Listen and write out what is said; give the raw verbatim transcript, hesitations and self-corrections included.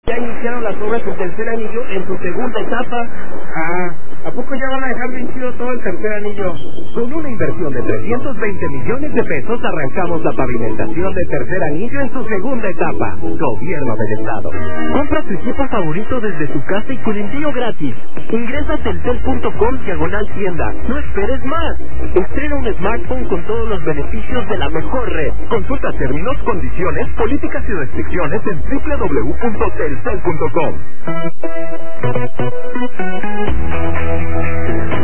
Ya iniciaron las obras del tercer anillo en su segunda etapa. Ah, ¿a poco ya van a dejar bien chido todo el tercer anillo? Con una inversión de trescientos veinte millones de pesos arrancamos la pavimentación del tercer anillo en su segunda etapa. Gobierno del Estado. Compra tu equipo favorito desde tu casa y con envío gratis. Ingresa a telcel punto com diagonal tienda. No esperes más. Estrena un smartphone con todos los beneficios de la mejor red. Consulta términos, condiciones, políticas y restricciones en doble u doble u doble u punto telcel punto com.